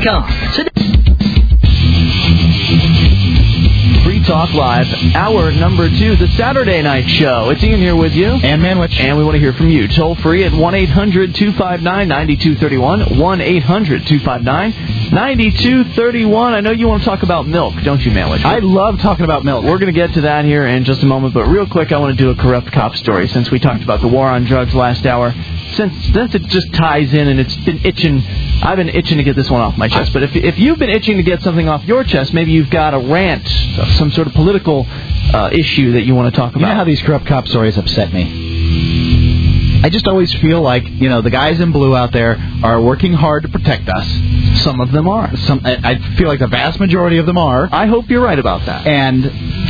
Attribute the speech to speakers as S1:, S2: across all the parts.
S1: Free Talk Live, hour number 2, the Saturday night show. It's Ian here with you.
S2: And Manwich.
S1: And we want to hear from you. Toll free at 1-800-259-9231. 1-800-259-9231. I know you want to talk about milk, don't you, Manwich?
S2: I love talking about milk.
S1: We're going to get to that here in just a moment, but real quick, I want to do a corrupt cop story since we talked about the war on drugs last hour. Since it just ties in and it's been itching, I've been itching to get this one off my chest. But if you've been itching to get something off your chest, maybe you've got a rant, some sort of political issue that you want to talk about.
S2: You know how these corrupt cop stories upset me? I just always feel like, the guys in blue out there are working hard to protect us.
S1: Some of them are.
S2: I feel like the vast majority of them are.
S1: I hope you're right about that.
S2: And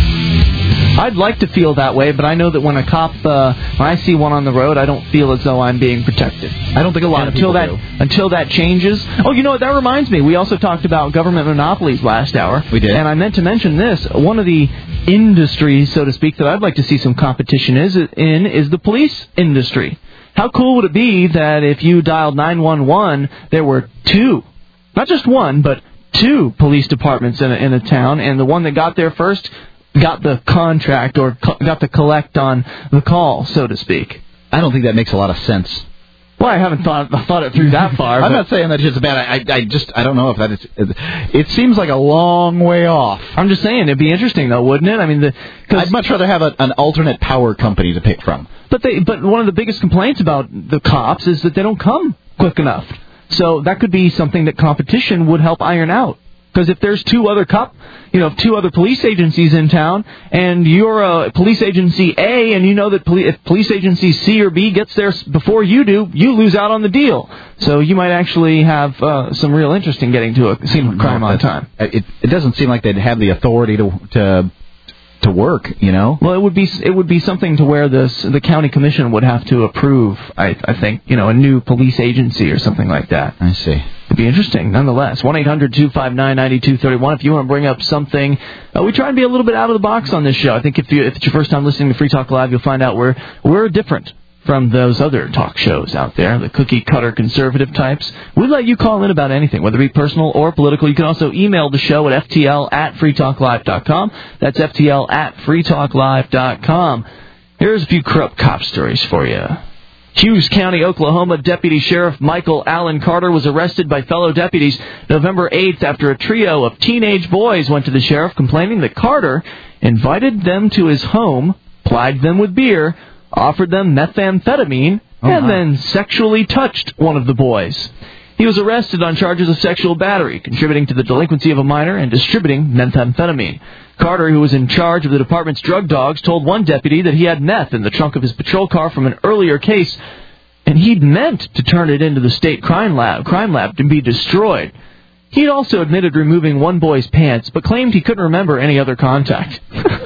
S1: I'd like to feel that way, but I know that when a cop, when I see one on the road, I don't feel as though I'm being protected.
S2: I don't think a lot of people do.
S1: Until that changes. Oh, you know what? That reminds me. We also talked about government monopolies last hour.
S2: We did.
S1: And I meant to mention this. One of the industries, so to speak, that I'd like to see some competition is the police industry. How cool would it be that if you dialed 911, there were two, not just one, but two police departments in a town, and the one that got there first got the contract or got to collect on the call, so to speak.
S2: I don't think that makes a lot of sense.
S1: Well, I haven't thought it through that far.
S2: I'm not saying that it's bad. I don't know if that is. It seems like a long way off.
S1: I'm just saying it'd be interesting though, wouldn't it? I mean,
S2: I'd much rather have an alternate power company to pick from.
S1: But one of the biggest complaints about the cops is that they don't come quick enough. So that could be something that competition would help iron out. Because if there's two other police agencies in town, and you're a police agency A, and you know that if police agency C or B gets there before you do, you lose out on the deal. So you might actually have some real interest in getting to a scene of crime on time.
S2: It doesn't seem like they'd have the authority to work,
S1: Well, it would be something to where the county commission would have to approve. I think a new police agency or something like that.
S2: I see.
S1: It'd be interesting, nonetheless. 1-800-259-9231. If you want to bring up something, we try and be a little bit out of the box on this show. I think if it's your first time listening to Free Talk Live, you'll find out we're different from those other talk shows out there, the cookie-cutter conservative types. We'd let you call in about anything, whether it be personal or political. You can also email the show at ftl@freetalklive.com. That's ftl@freetalklive.com. Here's a few corrupt cop stories for you. Hughes County, Oklahoma, Deputy Sheriff Michael Allen Carter was arrested by fellow deputies November 8th after a trio of teenage boys went to the sheriff complaining that Carter invited them to his home, plied them with beer, offered them methamphetamine, and then sexually touched one of the boys. He was arrested on charges of sexual battery, contributing to the delinquency of a minor, and distributing methamphetamine. Carter, who was in charge of the department's drug dogs, told one deputy that he had meth in the trunk of his patrol car from an earlier case, and he'd meant to turn it into the state crime lab to be destroyed. He'd also admitted removing one boy's pants, but claimed he couldn't remember any other contact.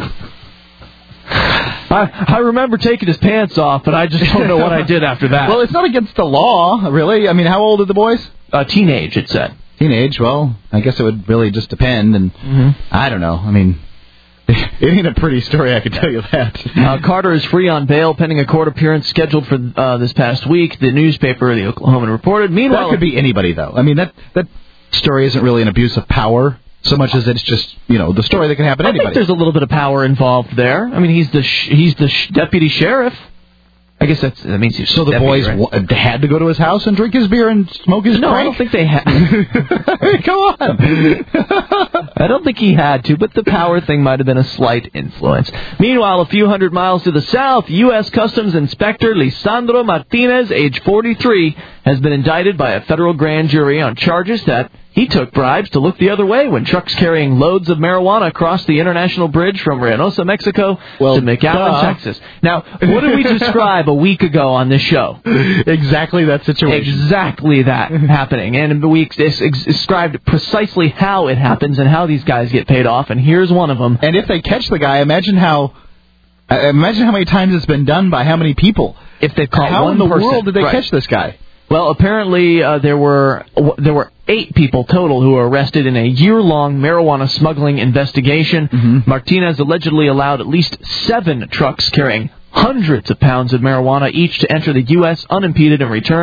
S1: I remember taking his pants off, but I just don't know what I did after that.
S2: Well, it's not against the law, really. I mean, how old are the boys?
S1: Teenage, it said.
S2: Teenage? Well, I guess it would really just depend, and I don't know. I mean, it ain't a pretty story, I can tell you that.
S1: Carter is free on bail pending a court appearance scheduled for this past week. The newspaper, the Oklahoman, reported. Meanwhile,
S2: that could be anybody, though. I mean, that story isn't really an abuse of power so much as it's just, the story that can happen to anybody.
S1: I think there's a little bit of power involved there. I mean, he's the deputy sheriff. I guess that means he's
S2: so the
S1: deputy,
S2: boys
S1: right?
S2: had to go to his house and drink his beer and smoke his
S1: No,
S2: crank?
S1: I don't think they had.
S2: Come on.
S1: I don't think he had to, but the power thing might have been a slight influence. Meanwhile, a few hundred miles to the south, U.S. Customs Inspector Lisandro Martinez, age 43, has been indicted by a federal grand jury on charges that he took bribes to look the other way when trucks carrying loads of marijuana crossed the international bridge from Reynosa, Mexico to McAllen, Texas. Now, what did we describe a week ago on this show?
S2: Exactly that situation.
S1: Exactly that happening. And we described precisely how it happens and how these guys get paid off, and here's one of them.
S2: And if they catch the guy, imagine how many times it's been done by how many people.
S1: If they caught
S2: how
S1: one
S2: in the
S1: person,
S2: world did they catch this guy?
S1: Well, apparently there were 8 people total who were arrested in a year-long marijuana smuggling investigation.
S2: Mm-hmm.
S1: Martinez allegedly allowed at least 7 trucks carrying hundreds of pounds of marijuana each to enter the U.S. unimpeded and return.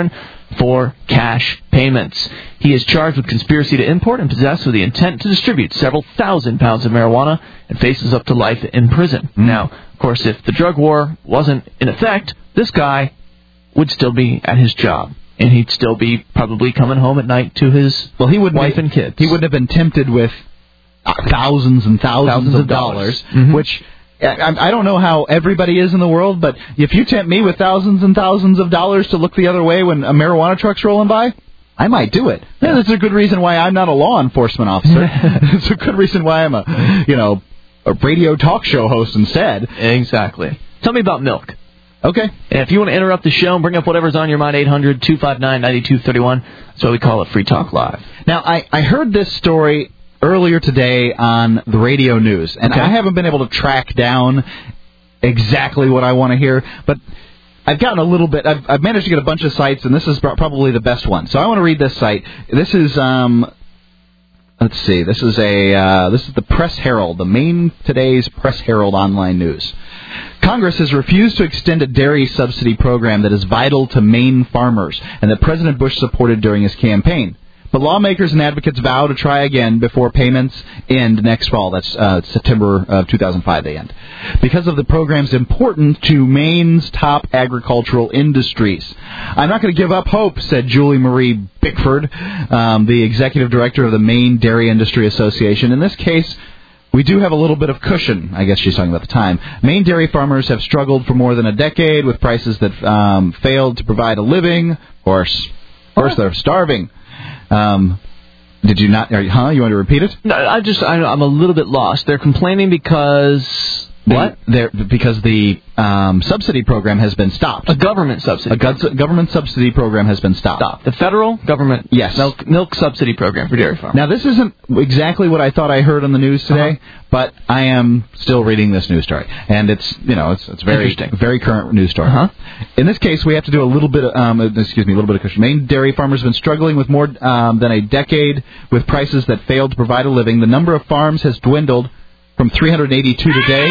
S1: for cash payments. He is charged with conspiracy to import and possess with the intent to distribute several thousand pounds of marijuana and faces up to life in prison. Now, of course, if the drug war wasn't in effect, this guy would still be at his job. And he'd still be probably coming home at night to his wife and kids.
S2: He wouldn't have been tempted with thousands and thousands of dollars, which I don't know how everybody is in the world, but if you tempt me with thousands and thousands of dollars to look the other way when a marijuana truck's rolling by, I might do it. Yeah. That's a good reason why I'm not a law enforcement officer. It's a good reason why I'm a radio talk show host instead.
S1: Exactly. Tell me about milk.
S2: Okay.
S1: And if you want to interrupt the show and bring up whatever's on your mind, 800-259-9231. That's why we call it Free Talk Live.
S2: Now, I heard this story earlier today on the radio news, and I haven't been able to track down exactly what I want to hear, but I've gotten a little bit. I've managed to get a bunch of sites, and this is probably the best one. So I want to read this site. This is let's see. This is the Press Herald, the Maine Today's Press Herald online news. Congress has refused to extend a dairy subsidy program that is vital to Maine farmers and that President Bush supported during his campaign. But lawmakers and advocates vow to try again before payments end next fall. That's September of 2005 they end. Because of the program's importance to Maine's top agricultural industries. I'm not going to give up hope, said Julie Marie Bickford, the executive director of the Maine Dairy Industry Association. In this case, we do have a little bit of cushion, I guess she's talking about the time. Maine dairy farmers have struggled for more than a decade with prices that failed to provide a living. Of course, they're starving. Did you not? You want to repeat it?
S1: No, I'm a little bit lost. They're complaining because what?
S2: Because the subsidy program has been stopped.
S1: A government subsidy.
S2: Government subsidy program has been stopped.
S1: The federal government milk subsidy program for dairy farmers.
S2: Now, this isn't exactly what I thought I heard on the news today, but I am still reading this news story, and it's very interesting, very current news story. In this case, we have to do a little bit of cushion. Maine dairy farmers have been struggling with more than a decade with prices that failed to provide a living. The number of farms has dwindled from 382 today.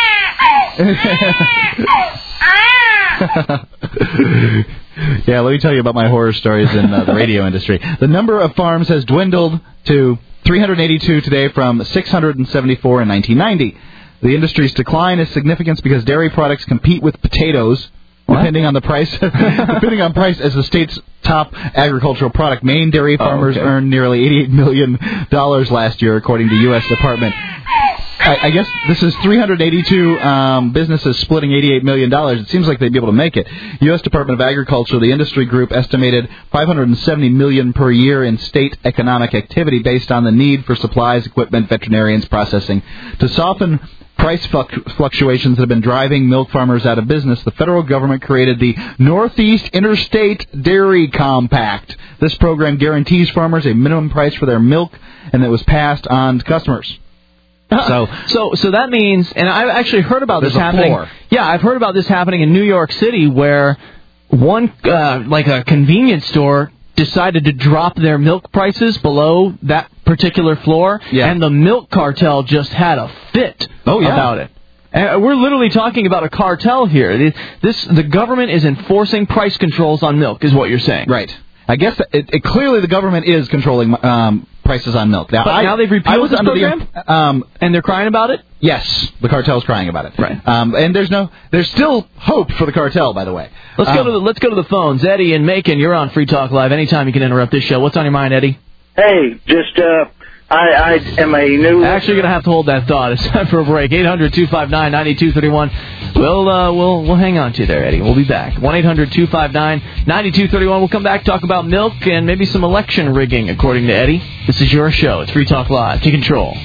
S2: Yeah, let me tell you about my horror stories in the radio industry. The number of farms has dwindled to 382 today from 674 in 1990. The industry's decline is significant because dairy products compete with potatoes. Depending on the price, price as the state's top agricultural product. Maine dairy farmers earned nearly $88 million last year, according to U.S. Department. I guess this is 382 businesses splitting $88 million. It seems like they'd be able to make it. U.S. Department of Agriculture, the industry group, estimated $570 million per year in state economic activity based on the need for supplies, equipment, veterinarians, processing. To soften price fluctuations that have been driving milk farmers out of business, the federal government created the Northeast Interstate Dairy Compact. This program guarantees farmers a minimum price for their milk, and it was passed on to customers.
S1: So that means, and I've actually heard about this happening. Yeah, I've heard about this happening in New York City, where one like a convenience store decided to drop their milk prices below that particular floor, and the milk cartel just had a fit about it. And we're literally talking about a cartel here. The government is enforcing price controls on milk, is what you're saying.
S2: Right. I guess clearly the government is controlling prices on milk.
S1: Now they've repealed this program, and they're crying about it?
S2: Yes, the cartel's crying about it.
S1: Right.
S2: And there's still hope for the cartel, by the way.
S1: Let's go to the phones. Eddie in Macon, you're on Free Talk Live. Anytime you can interrupt this show. What's on your mind, Eddie?
S3: Hey, just I am a new.
S1: Actually, going to have to hold that thought. It's time for a break. 800-259-9231. We'll hang on to you there, Eddie. We'll be back. 1-800-259-9231. We'll come back, talk about milk and maybe some election rigging, according to Eddie. This is your show. It's Free Talk Live. Take control.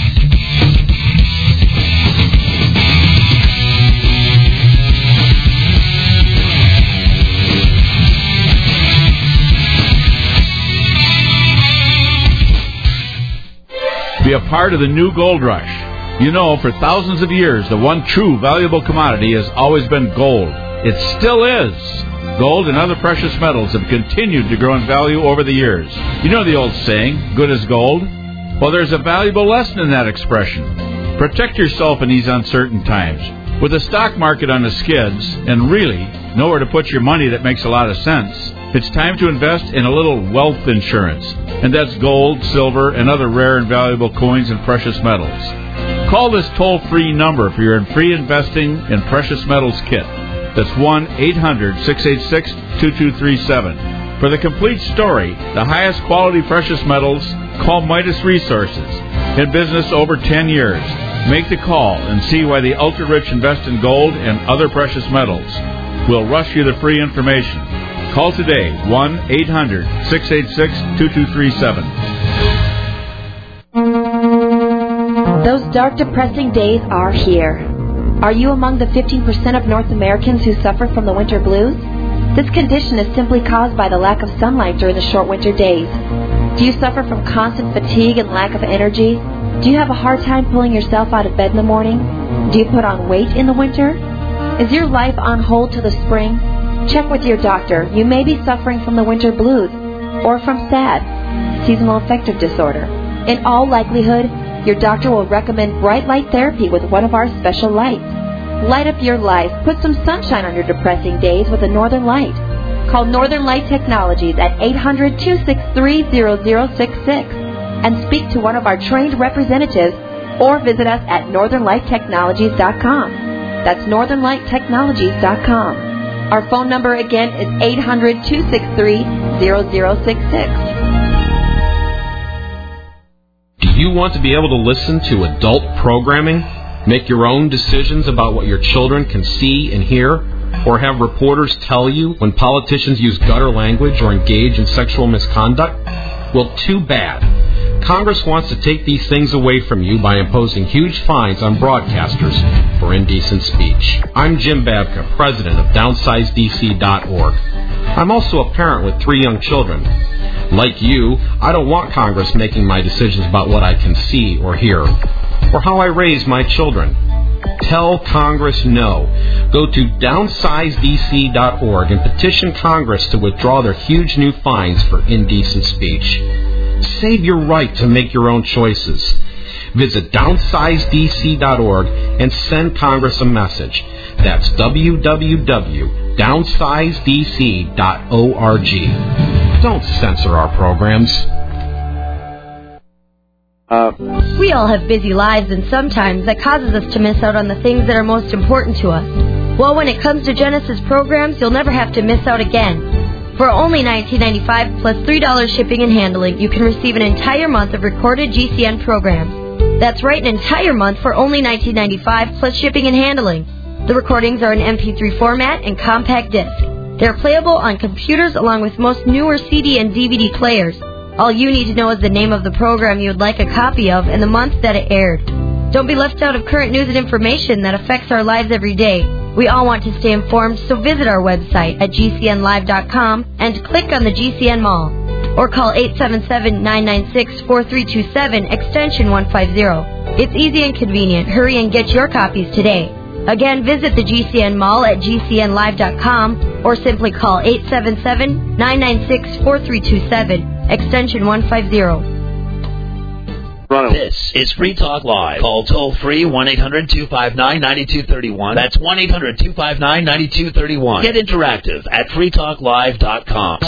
S4: Be a part of the new gold rush. You know, for thousands of years, the one true valuable commodity has always been gold. It still is. Gold and other precious metals have continued to grow in value over the years. You know the old saying, good as gold? Well, there's a valuable lesson in that expression. Protect yourself in these uncertain times. With the stock market on the skids and really nowhere to put your money that makes a lot of sense, it's time to invest in a little wealth insurance. And that's gold, silver, and other rare and valuable coins and precious metals. Call this toll-free number for your free investing in precious metals kit. That's 1-800-686-2237. For the complete story, the highest quality precious metals, call Midas Resources. In business over 10 years. Make the call and see why the ultra-rich invest in gold and other precious metals. We'll rush you the free information. Call today, 1-800-686-2237.
S5: Those dark, depressing days are here. Are you among the 15% of North Americans who suffer from the winter blues? This condition is simply caused by the lack of sunlight during the short winter days. Do you suffer from constant fatigue and lack of energy? Do you have a hard time pulling yourself out of bed in the morning? Do you put on weight in the winter? Is your life on hold till the spring? Check with your doctor. You may be suffering from the winter blues or from SAD, seasonal affective disorder. In all likelihood, your doctor will recommend bright light therapy with one of our special lights. Light up your life. Put some sunshine on your depressing days with a Northern Light. Call Northern Light Technologies at 800-263-0066 and speak to one of our trained representatives or visit us at northernlighttechnologies.com. That's northernlighttechnologies.com. Our phone number again is 800-263-0066.
S6: Do you want to be able to listen to adult programming? Make your own decisions about what your children can see and hear? Or have reporters tell you when politicians use gutter language or engage in sexual misconduct? Well, too bad. Congress wants to take these things away from you by imposing huge fines on broadcasters for indecent speech. I'm Jim Babka, president of DownsizeDC.org. I'm also a parent with 3 young children. Like you, I don't want Congress making my decisions about what I can see or hear, or how I raise my children. Tell Congress no. Go to DownsizeDC.org and petition Congress to withdraw their huge new fines for indecent speech. Save your right to make your own choices. Visit DownsizeDC.org and send Congress a message. That's www.downsizedc.org. Don't censor our programs.
S7: We all have busy lives, and sometimes that causes us to miss out on the things that are most important to us. Well, when it comes to Genesis programs, you'll never have to miss out again. For only $19.95 plus $3 shipping and handling, you can receive an entire month of recorded GCN programs. That's right, an entire month for only $19.95 plus shipping and handling. The recordings are in MP3 format and compact disc. They're playable on computers along with most newer CD and DVD players. All you need to know is the name of the program you would like a copy of and the month that it aired. Don't be left out of current news and information that affects our lives every day. We all want to stay informed, so visit our website at GCNlive.com and click on the GCN Mall. Or call 877-996-4327, extension 150. It's easy and convenient. Hurry and get your copies today. Again, visit the GCN Mall at GCNlive.com or simply call 877-996-4327, extension 150.
S8: This is Free Talk Live. Call toll-free 1-800-259-9231. That's 1-800-259-9231. Get interactive at freetalklive.com.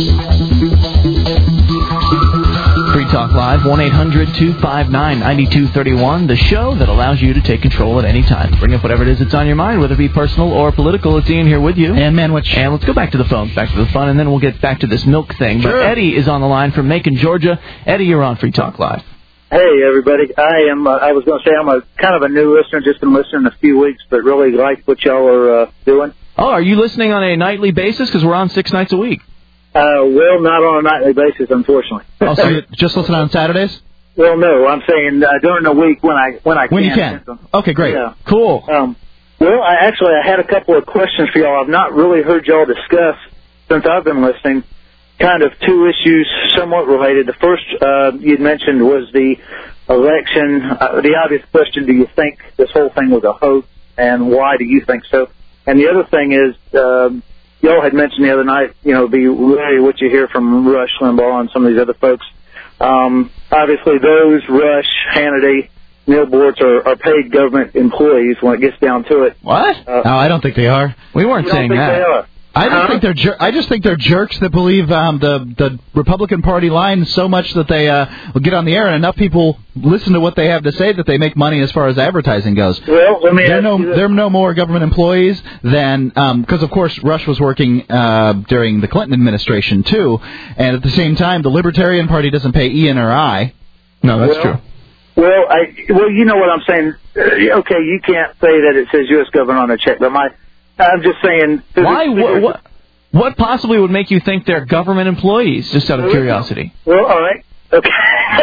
S1: Free Talk Live, 1-800-259-9231, the show that allows you to take control at any time. Bring up whatever it is that's on your mind, whether it be personal or political. It's Ian here with you.
S2: And Manwich.
S1: And let's go back to the phones, back to the fun, and then we'll get back to this milk thing.
S2: Sure.
S1: But Eddie is on the line from Macon, Georgia. Eddie, you're on Free Talk Live.
S3: Hey, everybody. I was going to say I'm a kind of a new listener, just been listening a few weeks, but really like what y'all are doing.
S1: Oh, are you listening on a nightly basis? Because we're on 6 nights a week.
S3: Well, not on a nightly basis, unfortunately.
S2: Oh, so you just listen on Saturdays?
S3: Well, no, I'm saying during the week when I can.
S2: When you can. Okay, great.
S3: Yeah.
S2: Cool.
S3: Well, I had a couple of questions for y'all. I've not really heard y'all discuss since I've been listening. Kind of 2 issues somewhat related. The first you'd mentioned was the election. The obvious question, do you think this whole thing was a hoax, and why do you think so? And the other thing is, y'all had mentioned the other night, be wary what you hear from Rush Limbaugh and some of these other folks. Obviously, those, Rush, Hannity, meal boards are paid government employees when it gets down to it.
S1: What?
S2: No, I don't think they are.
S1: We weren't saying that.
S3: They are.
S2: I don't think they're. I just think they're jerks that believe the Republican Party line so much that they will get on the air and enough people listen to what they have to say that they make money as far as advertising goes.
S3: Well, let me
S2: they're no more government employees than because of course Rush was working during the Clinton administration too, and at the same time the Libertarian Party doesn't pay E and or I.
S1: No, that's true.
S3: Well, you know what I'm saying. Okay, you can't say that it says U.S. government on the check, but I'm just saying.
S1: Why? What possibly would make you think they're government employees? Just out of curiosity.
S3: Well, all right. Okay.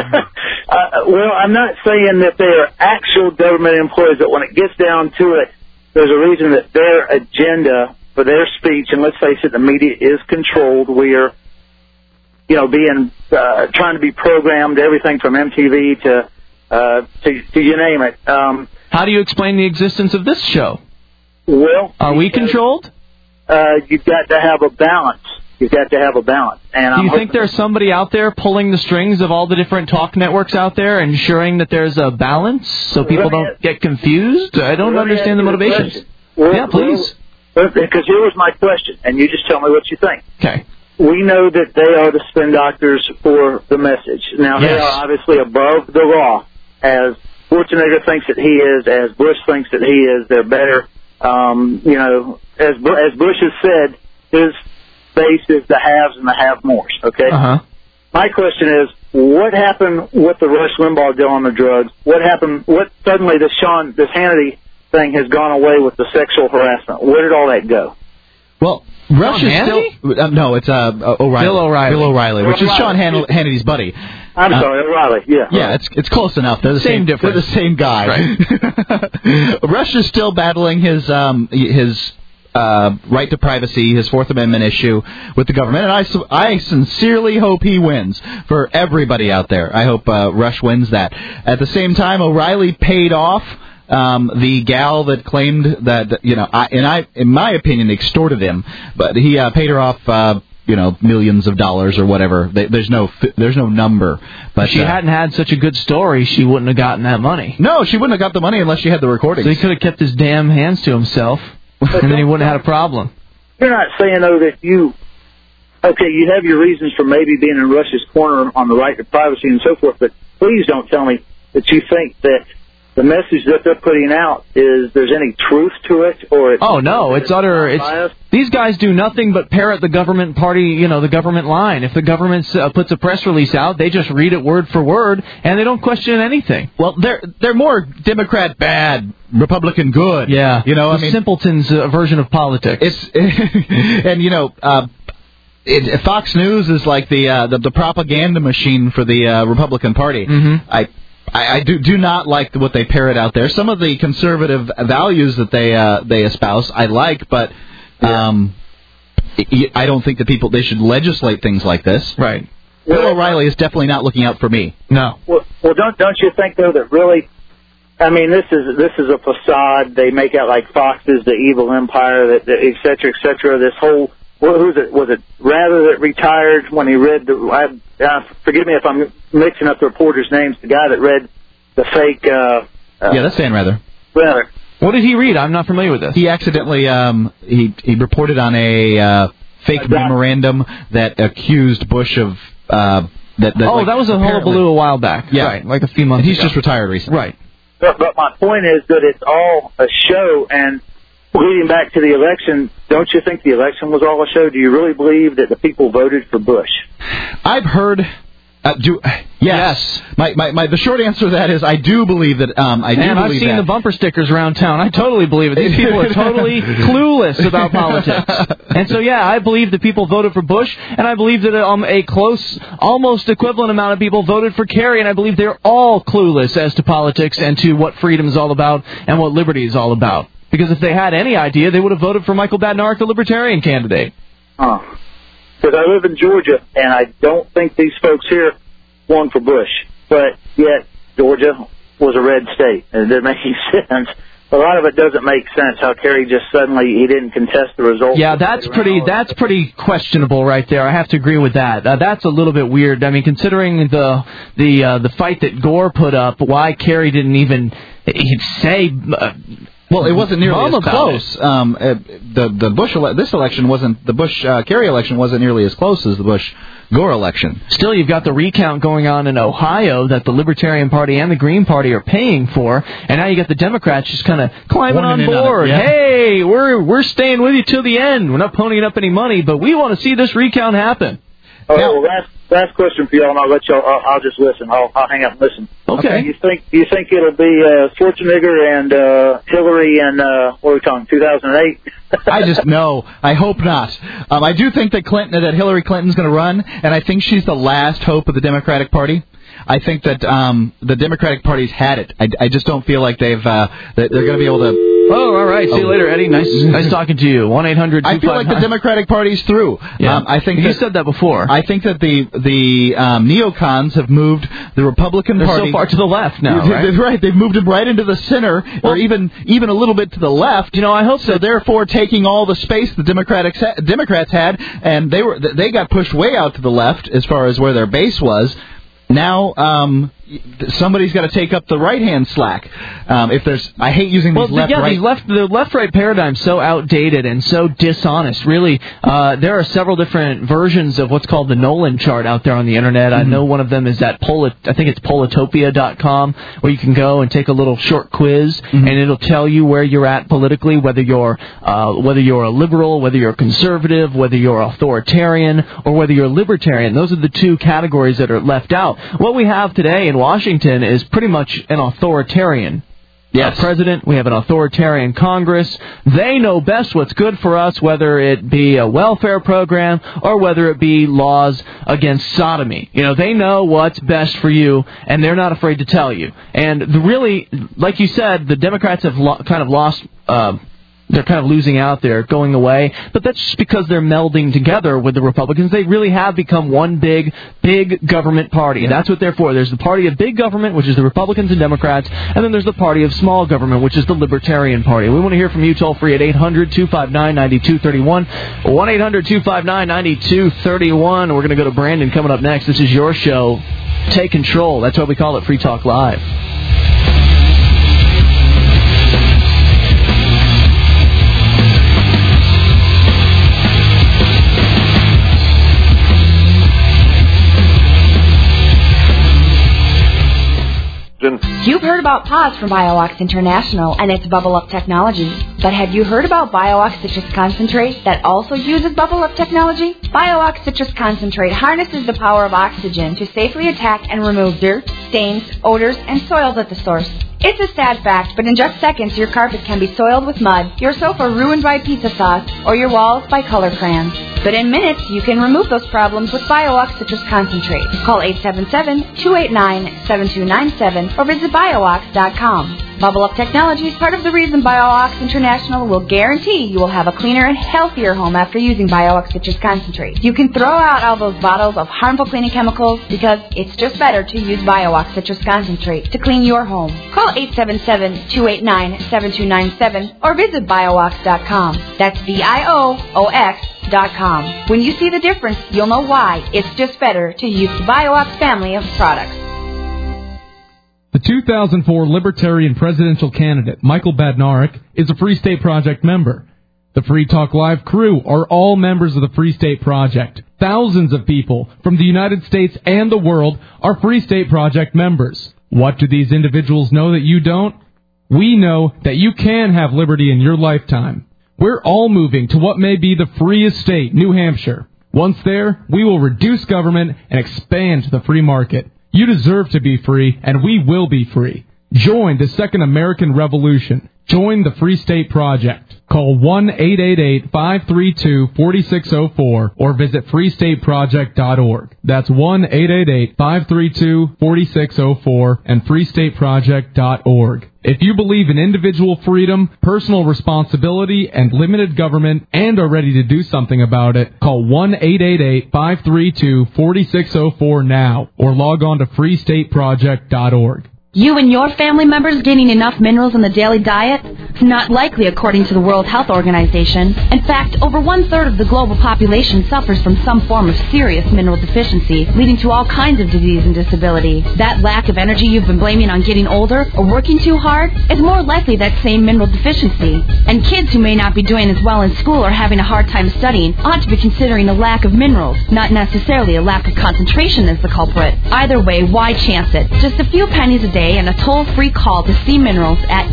S3: Well, I'm not saying that they are actual government employees, but when it gets down to it, there's a reason that their agenda for their speech, and let's face it, the media is controlled. We are, being trying to be programmed, everything from MTV to you name it.
S1: How do you explain the existence of this show?
S3: Well,
S1: are we controlled?
S3: You've got to have a balance. And
S1: do you think there's somebody out there pulling the strings of all the different talk networks out there, ensuring that there's a balance so people don't get confused? I don't understand the motivations. Yeah, please.
S3: Because here was my question, and you just tell me what you think.
S1: Okay.
S3: We know that they are the spin doctors for the message. Now, they are obviously above the law. As Schwarzenegger thinks that he is, as Bush thinks that he is, they're better. As Bush has said, his base is the haves and the have-mores, okay?
S1: Uh-huh.
S3: My question is, what happened with the Rush Limbaugh deal on the drugs? Suddenly this Hannity thing has gone away with the sexual harassment. Where did all that go?
S2: Well, Rush is still... no, it's O'Reilly.
S1: Bill O'Reilly.
S2: Which is Sean Hannity's buddy.
S3: I'm sorry, O'Reilly, yeah.
S2: Yeah, it's close enough. They're the same difference. They're the same guy.
S1: Right.
S2: Rush is still battling his right to privacy, his Fourth Amendment issue with the government, and I sincerely hope he wins for everybody out there. I hope Rush wins that. At the same time, O'Reilly paid off the gal that claimed that in my opinion extorted him, but he paid her off millions of dollars or whatever. There's no number. But
S1: if she hadn't had such a good story, she wouldn't have gotten that money.
S2: No, she wouldn't have got the money unless she had the recordings.
S1: So he could have kept his damn hands to himself, and then he wouldn't have had a problem.
S3: You're not saying, though, that you have your reasons for maybe being in Rush's corner on the right to privacy and so forth, but please don't tell me that you think that the message that they're putting out there's any truth to it, or
S1: it's utter. These guys do nothing but parrot the government party, the government line. If the government puts a press release out, they just read it word for word, and they don't question anything.
S2: Well, they're more Democrat bad, Republican good.
S1: Yeah, simpletons version of politics.
S2: Fox News is like the propaganda machine for the Republican Party.
S1: Mm-hmm.
S2: I do not like what they parrot out there. Some of the conservative values that they espouse, I like, but I don't think that they should legislate things like this.
S1: Right.
S2: Bill O'Reilly is definitely not looking out for me.
S1: No.
S3: Well, don't you think though that really? I mean, this is a facade. They make out like Fox is the evil empire, that et cetera, et cetera. This whole. Who's it? Was it Rather that retired when he read the? Forgive me if I'm mixing up the reporters' names. The guy that read the fake.
S2: Yeah, that's Dan Rather.
S3: Rather.
S1: What did he read? I'm not familiar with this.
S2: He accidentally he reported on a fake memorandum that accused Bush of that
S1: was a hullabaloo a while back.
S2: Yeah,
S1: right, like a few months.
S2: He's just retired recently.
S1: Right.
S3: But my point is that it's all a show, and leading back to the election, don't you think the election was all a show? Do you really believe that the people voted for Bush?
S2: I've heard. Yes. The short answer to that is I do believe that.
S1: I've seen the bumper stickers around town. I totally believe it. These people are totally clueless about politics. And so, I believe that people voted for Bush, and I believe that a close, almost equivalent amount of people voted for Kerry, and I believe they're all clueless as to politics and to what freedom is all about and what liberty is all about. Because if they had any idea, they would have voted for Michael Badnarik, the Libertarian candidate.
S3: Because I live in Georgia, and I don't think these folks here won for Bush. But yet, Georgia was a red state. And it didn't make any sense. a lot of it doesn't make sense. How Kerry just suddenly he didn't contest the results.
S1: Yeah, that's pretty questionable right there. I have to agree with that. That's a little bit weird. I mean, considering the fight that Gore put up, why Kerry didn't even say.
S2: Well, it wasn't nearly as close. The Bush Kerry election wasn't nearly as close as the Bush Gore election.
S1: Still, you've got the recount going on in Ohio that the Libertarian Party and the Green Party are paying for, and now you got the Democrats just kind of climbing on board. Yeah. Hey, we're staying with you till the end. We're not ponying up any money, but we want to see this recount happen.
S3: Oh, well, last question for y'all, and I'll let y'all. I'll just listen. I'll hang up and listen.
S1: Okay.
S3: Do you think it'll be Schwarzenegger and Hillary and what are we talking? 2008?
S2: I just know. I hope not. I do think that Hillary Clinton's going to run, and I think she's the last hope of the Democratic Party. I think that the Democratic Party's had it. I just don't feel like they're going to be able to.
S1: Oh, all right. See you later, Eddie. Nice talking to you. 1-800-259.
S2: I feel like the Democratic Party's through.
S1: Yeah.
S2: I think
S1: you said that before.
S2: I think that the neocons have moved the Republican Party.
S1: They're so far to the left now, right?
S2: Right. They've moved them right into the center, or even a little bit to the left.
S1: You know, I hope
S2: so. Therefore, taking all the space the Democrats had, and they got pushed way out to the left as far as where their base was. Now, somebody's got to take up the right-hand slack. I hate using these left-right.
S1: The left-right paradigm's so outdated and so dishonest. Really, there are several different versions of what's called the Nolan chart out there on the internet. Mm-hmm. I know one of them is at I think it's Politopia.com, where you can go and take a little short quiz, and it'll tell you where you're at politically, whether you're a liberal, whether you're a conservative, whether you're authoritarian, or whether you're a libertarian. Those are the two categories that are left out. What we have today in Washington is pretty much an authoritarian president. We have an authoritarian Congress. They know best what's good for us, whether it be a welfare program or whether it be laws against sodomy. You know, they know what's best for you, and they're not afraid to tell you. And really, like you said, the Democrats have kind of lost. They're kind of losing out there, going away. But that's just because they're melding together with the Republicans. They really have become one big government party. Yeah. That's what they're for. There's the party of big government, which is the Republicans and Democrats, and then there's the party of small government, which is the Libertarian Party. We want to hear from you toll-free at 800-259-9231. 1-800-259-9231. We're going to go to Brandon coming up next. This is your show. Take control. That's why we call it Free Talk Live.
S9: You've heard about PAWS from BioOx International and its Bubble Up technology. But have you heard about BioOx Citrus Concentrate that also uses Bubble Up technology? BioOx Citrus Concentrate harnesses the power of oxygen to safely attack and remove dirt, stains, odors, and soils at the source. It's a sad fact, but in just seconds your carpet can be soiled with mud, your sofa ruined by pizza sauce, or your walls by color crayons. But in minutes, you can remove those problems with BioOx Citrus Concentrate. Call 877-289-7297 or visit BioOx.com. Bubble Up Technology is part of the reason BioOx International will guarantee you will have a cleaner and healthier home after using BioOx Citrus Concentrate. You can throw out all those bottles of harmful cleaning chemicals because it's just better to use BioOx Citrus Concentrate to clean your home. Call 877-289-7297 or visit BioOx.com. That's BIOOX.com. When you see the difference, you'll know why it's just better to use the BioOx family of products.
S10: The 2004 Libertarian presidential candidate, Michael Badnarik, is a Free State Project member. The Free Talk Live crew are all members of the Free State Project. Thousands of people from the United States and the world are Free State Project members. What do these individuals know that you don't? We know that you can have liberty in your lifetime. We're all moving to what may be the freest state, New Hampshire. Once there, we will reduce government and expand the free market. You deserve to be free, and we will be free. Join the Second American Revolution. Join the Free State Project. Call 1-888-532-4604 or visit freestateproject.org. That's 1-888-532-4604 and freestateproject.org. If you believe in individual freedom, personal responsibility, and limited government and are ready to do something about it, call 1-888-532-4604 now or log on to freestateproject.org.
S9: You and your family members getting enough minerals in the daily diet? Not likely, according to the World Health Organization. In fact, over 1/3 of the global population suffers from some form of serious mineral deficiency, leading to all kinds of disease and disability. That lack of energy you've been blaming on getting older or working too hard is more likely that same mineral deficiency. And kids who may not be doing as well in school or having a hard time studying ought to be considering a lack of minerals, not necessarily a lack of concentration as the culprit. Either way, why chance it? Just a few pennies a day and a toll-free call to Sea Minerals at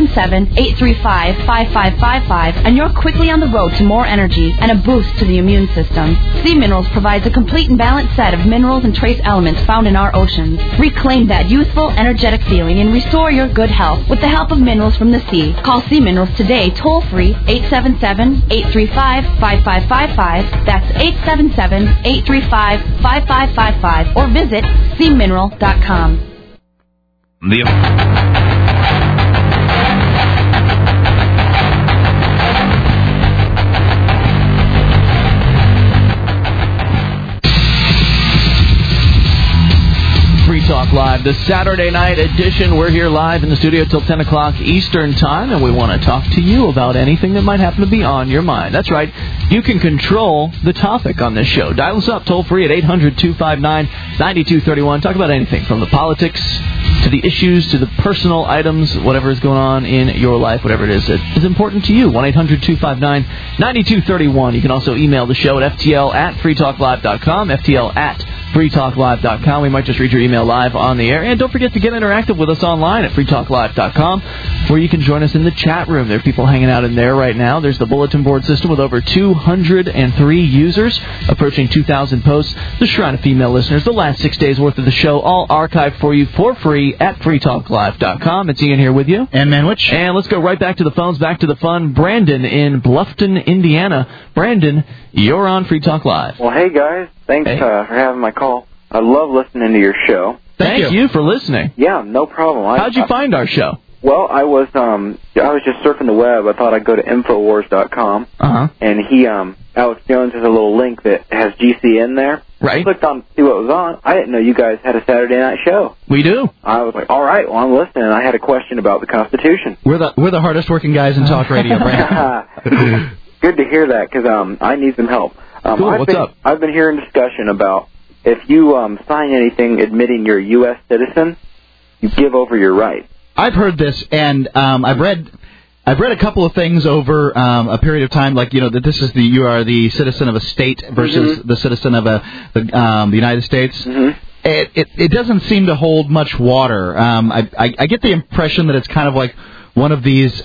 S9: 877-835-5555, and you're quickly on the road to more energy and a boost to the immune system. Sea Minerals provides a complete and balanced set of minerals and trace elements found in our oceans. Reclaim that youthful, energetic feeling and restore your good health with the help of minerals from the sea. Call Sea Minerals today, toll-free, 877-835-5555. That's 877-835-5555, or visit seamineral.com.
S1: Free Talk Live, the Saturday night edition. We're here live in the studio till 10 o'clock Eastern Time, and we want to talk to you about anything that might happen to be on your mind. That's right. You can control the topic on this show. Dial us up toll-free at 800-259-9231. Talk about anything from the politics to the issues to the personal items, whatever is going on in your life, whatever it is that is important to you. 1-800-259-9231. You can also email the show at ftl@freetalklive.com, ftl@freetalklive.com. We might just read your email live on the air. And don't forget to get interactive with us online at freetalklive.com, where you can join us in the chat room. There are people hanging out in there right now. There's the bulletin board system with over 203 users, approaching 2,000 posts. The Shrine of Female Listeners, the last 6 days worth of the show, all archived for you for free at freetalklive.com. It's Ian here with you.
S2: And Manwich.
S1: And let's go right back to the phones, back to the fun. Brandon in Bluffton, Indiana. Brandon, you're on Free Talk Live.
S11: Well, hey, guys. Thanks for having my call. I love listening to your show.
S1: Thank you for listening.
S11: Yeah, no problem.
S1: How'd you find our show?
S11: Well, I was just surfing the web. I thought I'd go to Infowars.com. And Alex Jones has a little link that has GCN there.
S1: Right.
S11: I clicked on to see what was on. I didn't know you guys had a Saturday night show.
S1: We do.
S11: I was like, all right, well, I'm listening. I had a question about the Constitution.
S2: We're the hardest working guys in talk radio, Brandon.
S11: Good to hear that, because I need some help.
S1: Cool. What's up?
S11: I've been hearing discussion about if you sign anything admitting you're a U.S. citizen, you give over your rights.
S2: I've heard this, and I've read a couple of things over a period of time, like, that this is you are the citizen of a state versus the citizen of the United States. It doesn't seem to hold much water. I get the impression that it's kind of like one of these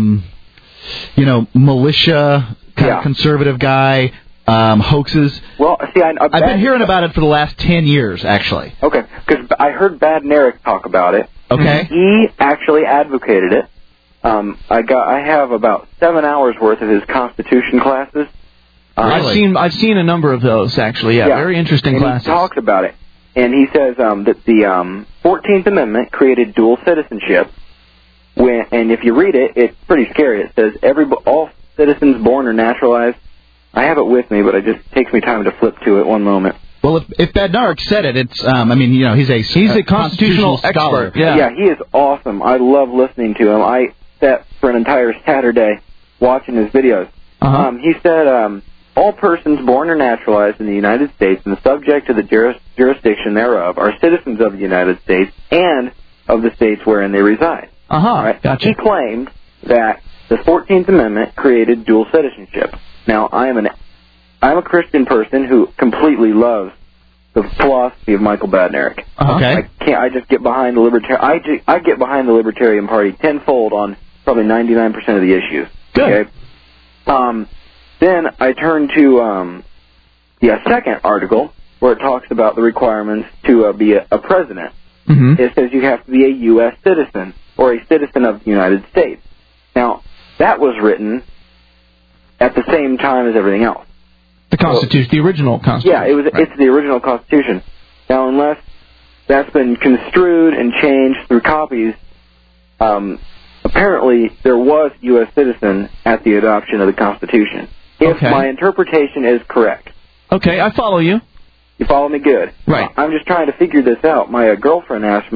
S2: militia kind of conservative guy hoaxes.
S11: Well, see, I've
S2: been hearing about it for the last 10 years, actually.
S11: Okay, because I heard Bad Narek talk about it.
S2: Okay.
S11: He actually advocated it. I have about 7 hours worth of his Constitution classes.
S1: I've seen a number of those, actually. Yeah. Very interesting classes.
S11: He talks about it, and he says that the 14th Amendment created dual citizenship. And if you read it, it's pretty scary. It says all citizens born or naturalized. I have it with me, but it just takes me time to flip to it one moment.
S2: Well, if Badnarik said it, it's he's a constitutional scholar.
S1: Expert. Yeah,
S11: he is awesome. I love listening to him. I sat for an entire Saturday watching his videos. He said all persons born or naturalized in the United States and subject to the jurisdiction thereof are citizens of the United States and of the states wherein they reside. Right?
S1: Gotcha.
S11: He claimed that the 14th Amendment created dual citizenship. Now, I'm a Christian person who completely loves the philosophy of Michael Badnarik.
S2: Okay.
S11: I just get behind the libertarian. I get behind the Libertarian Party tenfold on probably 99% of the issues.
S1: Good.
S11: Okay. Then I turn to the second article where it talks about the requirements to be a president. It says you have to be a U.S. citizen or a citizen of the United States. Now, that was written at the same time as everything else.
S1: The Constitution, the original Constitution.
S11: Yeah, it's the original Constitution. Now, unless that's been construed and changed through copies, apparently there was U.S. citizen at the adoption of the Constitution. If my interpretation is correct.
S1: Okay, I follow you.
S11: You follow me good?
S1: Right.
S11: I'm just trying to figure this out. My girlfriend asked me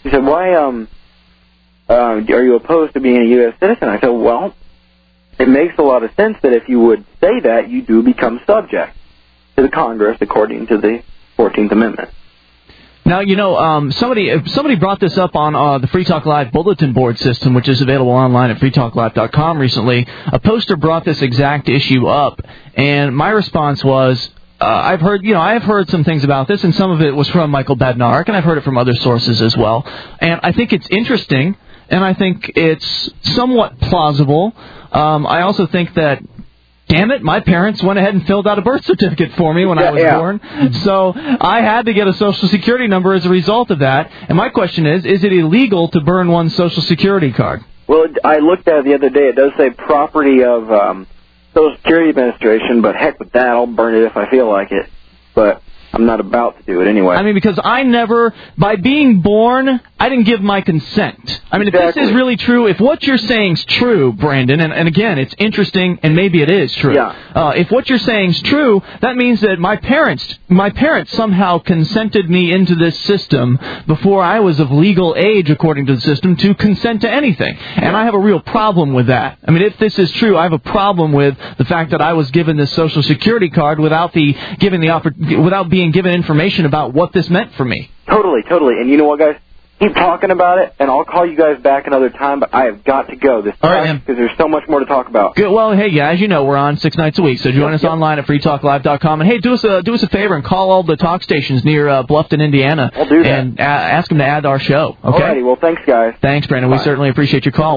S11: He said, why are you opposed to being a U.S. citizen? I said, well, it makes a lot of sense that if you would say that, you do become subject to the Congress according to the 14th Amendment.
S1: Now, somebody brought this up on the Free Talk Live bulletin board system, which is available online at freetalklive.com recently. A poster brought this exact issue up, and my response was, I've heard some things about this, and some of it was from Michael Badnarik, and I've heard it from other sources as well. And I think it's interesting, and I think it's somewhat plausible. I also think that, damn it, my parents went ahead and filled out a birth certificate for me when I was born. So I had to get a Social Security number as a result of that. And my question is it illegal to burn one's Social Security card?
S11: Well, I looked at it the other day. It does say property of Social Security Administration, but heck with that. I'll burn it if I feel like it. But I'm not about to do it anyway.
S1: I mean, because by being born, I didn't give my consent. I mean, If this is really true, if what you're saying is true, Brandon, and again, it's interesting, and maybe it is true.
S11: Yeah.
S1: If what you're saying is true, that means that my parents somehow consented me into this system before I was of legal age, according to the system, to consent to anything. And I have a real problem with that. I mean, if this is true, I have a problem with the fact that I was given this Social Security card without being given information about what this meant for me.
S11: Totally. And you know what, guys? Keep talking about it, and I'll call you guys back another time, but I have got to go this time because there's so much more to talk about.
S1: Good. Well, hey, as you know, we're on 6 nights a week, so join us online at freetalklive.com. And, hey, do us a favor and call all the talk stations near Bluffton, Indiana.
S11: I'll do that.
S1: And ask them to add our show, okay?
S11: Alrighty, well, thanks, guys.
S1: Thanks, Brandon.
S11: Bye.
S1: We certainly appreciate your call.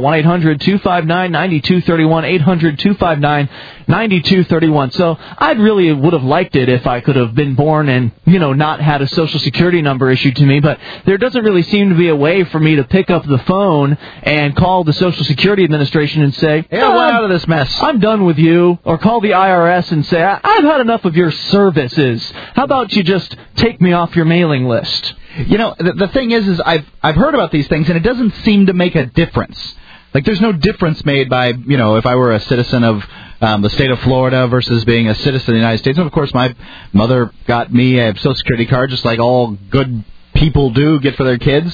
S1: 1-800-259-9231, 800-259-9231. So I really would have liked it if I could have been born and, not had a Social Security number issued to me, but there doesn't really seem to be a way for me to pick up the phone and call the Social Security Administration and say,
S2: hey, I went out of this mess.
S1: I'm done with you. Or call the IRS and say, I've had enough of your services. How about you just take me off your mailing list?
S2: The thing is I've heard about these things, and it doesn't seem to make a difference. Like, there's no difference made by, if I were a citizen of the state of Florida versus being a citizen of the United States. And, of course, my mother got me a Social Security card, just like all good people get for their kids.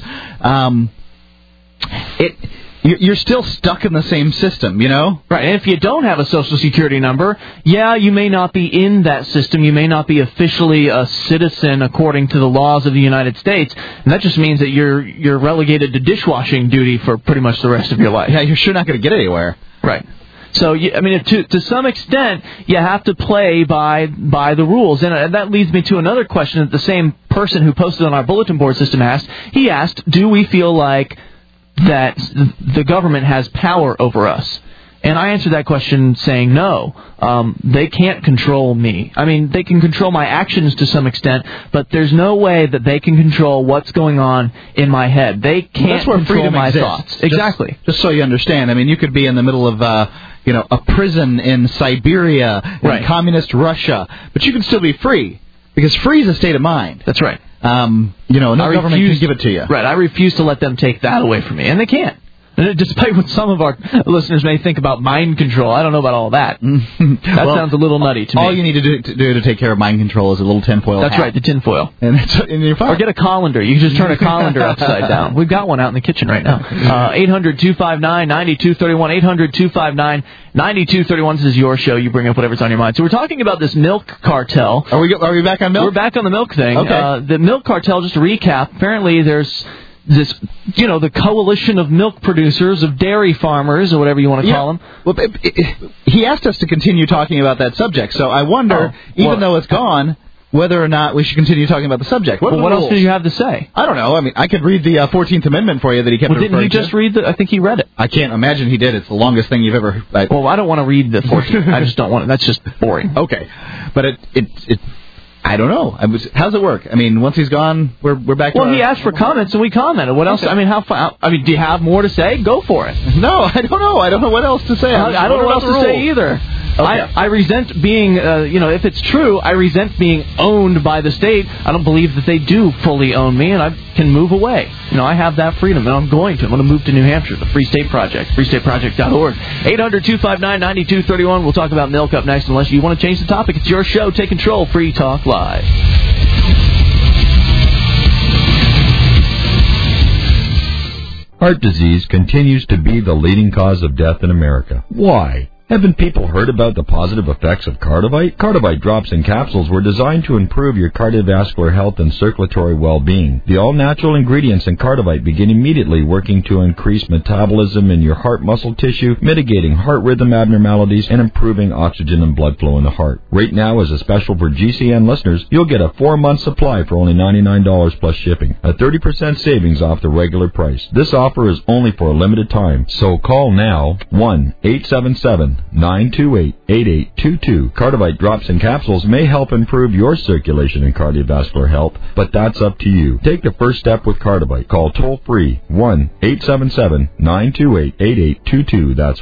S2: You're still stuck in the same system,
S1: Right, and if you don't have a Social Security number, you may not be in that system. You may not be officially a citizen according to the laws of the United States, and that just means that you're relegated to dishwashing duty for pretty much the rest of your life.
S2: Yeah, you're sure not going to get anywhere.
S1: Right. So, to some extent, you have to play by the rules. And that leads me to another question that the same person who posted on our bulletin board system asked. He asked, do we feel like that the government has power over us? And I answered that question saying no. They can't control me. I mean, they can control my actions to some extent, but there's no way that they can control what's going on in my head. They can't control my thoughts. Exactly.
S2: Just so you understand, I mean, you could be in the middle of a prison in Siberia, in communist Russia, but you can still be free, because free is a state of mind.
S1: That's right.
S2: No government can give it to you.
S1: Right. I refuse to let them take that away from me, and they can't. Despite what some of our listeners may think about mind control, I don't know about all that. That sounds a little nutty to me.
S2: All you need to do to take care of mind control is a little tinfoil hat.
S1: That's right, the tinfoil.
S2: And you're fine.
S1: Or get a colander. You can just turn a colander upside down. We've got one out in the kitchen right now. 800-259-9231, 800-259-9231. This is your show. You bring up whatever's on your mind. So we're talking about this milk cartel.
S2: Are we back on milk?
S1: We're back on the milk thing.
S2: Okay.
S1: The milk cartel, just to recap, apparently there's this, the coalition of milk producers, of dairy farmers, or whatever you want to call them.
S2: Well, he asked us to continue talking about that subject, so I wonder, even though it's gone, whether or not we should continue talking about the subject.
S1: What else do you have to say?
S2: I don't know. I mean, I could read the 14th Amendment for you that he kept referring to.
S1: Didn't he just read I think he read it.
S2: I can't imagine he did. It's the longest thing you've ever...
S1: Well, I don't want to read the 14th. I just don't want it. That's just boring.
S2: Okay. But it I don't know. How's it work? I mean, once he's gone, we're back to...
S1: Well, he asked for comments, and we commented. What else? Okay. I mean, do you have more to say? Go for it.
S2: No, I don't know. I don't know what else to say.
S1: I don't know what else to say either. Okay. I resent being, if it's true, I resent being owned by the state. I don't believe that they do fully own me, and I can move away. I have that freedom, and I'm going to. I'm going to move to New Hampshire, the Free State Project, freestateproject.org. 800-259-9231. We'll talk about milk up next, unless you want to change the topic. It's your show. Take control. Free Talk Live.
S12: Heart disease continues to be the leading cause of death in America. Why? Haven't people heard about the positive effects of Cardivite? Cardivite drops and capsules were designed to improve your cardiovascular health and circulatory well-being. The all-natural ingredients in Cardivite begin immediately working to increase metabolism in your heart muscle tissue, mitigating heart rhythm abnormalities, and improving oxygen and blood flow in the heart. Right now, as a special for GCN listeners, you'll get a 4-month supply for only $99 plus shipping, a 30% savings off the regular price. This offer is only for a limited time, so call now, 1-877-928-8822. Cardivite drops and capsules may help improve your circulation and cardiovascular health, but that's up to you. Take the first step with Cardivite. Call toll-free 1-877-928-8822. That's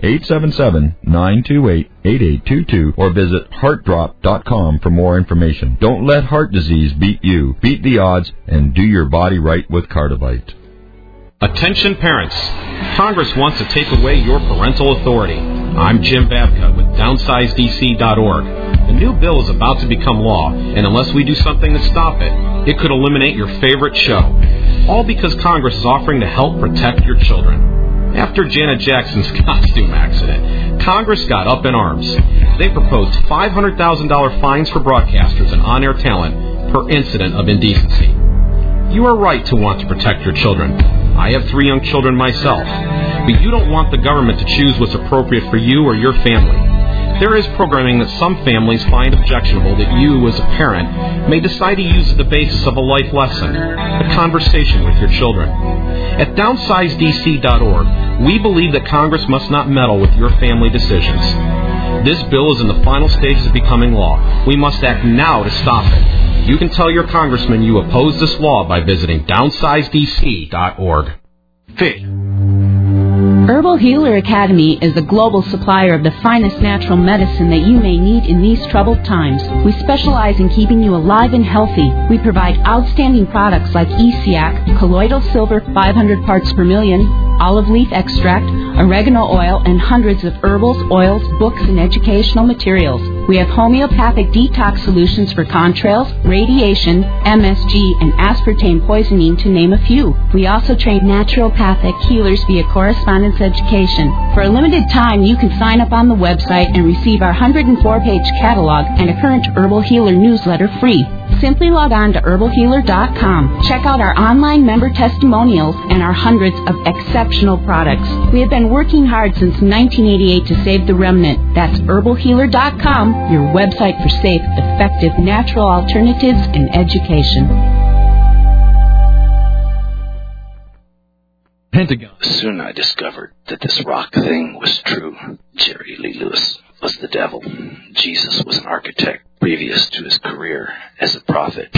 S12: 1-877-928-8822. Or visit heartdrop.com for more information. Don't let heart disease beat you. Beat the odds and do your body right with Cardivite.
S6: Attention parents. Congress wants to take away your parental authority. I'm Jim Babka with DownsizeDC.org. The new bill is about to become law, and unless we do something to stop it, it could eliminate your favorite show. All because Congress is offering to help protect your children. After Janet Jackson's costume accident, Congress got up in arms. They proposed $500,000 fines for broadcasters and on-air talent per incident of indecency. You are right to want to protect your children. I have 3 young children myself, but you don't want the government to choose what's appropriate for you or your family. There is programming that some families find objectionable that you, as a parent, may decide to use as the basis of a life lesson, a conversation with your children. At DownsizeDC.org, we believe that Congress must not meddle with your family decisions. This bill is in the final stages of becoming law. We must act now to stop it. You can tell your congressman you oppose this law by visiting DownsizeDC.org.
S13: Herbal Healer Academy is a global supplier of the finest natural medicine that you may need in these troubled times. We specialize in keeping you alive and healthy. We provide outstanding products like ESIAC, colloidal silver 500 parts per million, olive leaf extract, oregano oil, and hundreds of herbals, oils, books, and educational materials. We have homeopathic detox solutions for contrails, radiation, MSG, and aspartame poisoning, to name a few. We also train naturopathic healers via correspondence education. For a limited time, you can sign up on the website and receive our 104-page catalog and a current Herbal Healer newsletter free. Simply log on to herbalhealer.com. Check out our online member testimonials and our hundreds of exceptional products. We have been working hard since 1988 to save the remnant. That's herbalhealer.com, your website for safe, effective, natural alternatives in education.
S14: Pentagon. Soon I discovered that this rock thing was true. Jerry Lee Lewis was the devil. Jesus was an architect previous to his career as a prophet.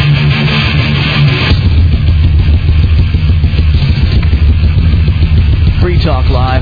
S1: Free Talk Live,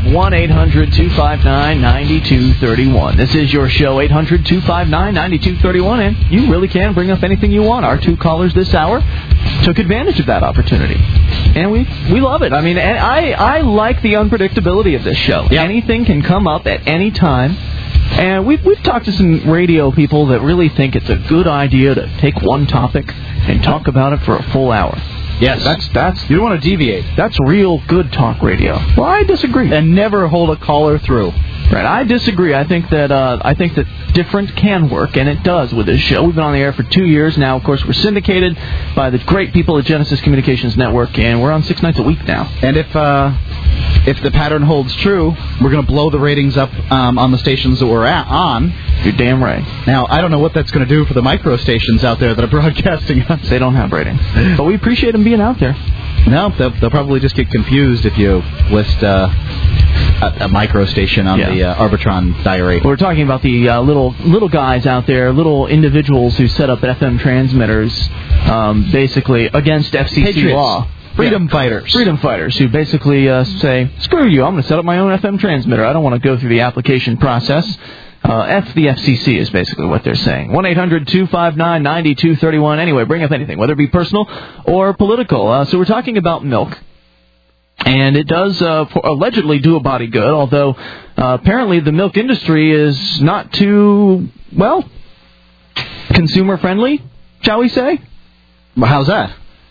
S1: 1-800-259-9231. This is your show, 800-259-9231, and you really can bring up anything you want. Our 2 callers this hour took advantage of that opportunity, and we love it. I mean, I like the unpredictability of this show. Yep. Anything can come up at any time. And we've talked to some radio people that really think it's a good idea to take one topic and talk about it for a full hour. Yes, that's you don't want to deviate. That's real good talk radio. Well, I disagree.
S2: And never hold a caller through.
S1: Right, I disagree. I think that different can work, and it does with this show. We've been on the air for 2 years now. Of course, we're syndicated by the great people at Genesis Communications Network, and we're on 6 nights a week now.
S2: And if the pattern holds true, we're going to blow the ratings up on the stations that we're on.
S1: You're damn right.
S2: Now, I don't know what that's going to do for the micro stations out there that are broadcasting us.
S1: They don't have ratings. But we appreciate them being out there.
S2: No, they'll probably just get confused if you list a micro station on the Arbitron diary.
S1: We're talking about the little guys out there, little individuals who set up FM transmitters, basically against FCC
S2: Patriots.
S1: law.
S2: Freedom fighters.
S1: Freedom fighters who basically say, screw you, I'm going to set up my own FM transmitter. I don't want to go through the application process. F the FCC is basically what they're saying. 1-800-259-9231. Anyway, bring up anything, whether it be personal or political. So we're talking about milk. And it does allegedly do a body good, although apparently the milk industry is not too, consumer-friendly, shall we say?
S2: How's that?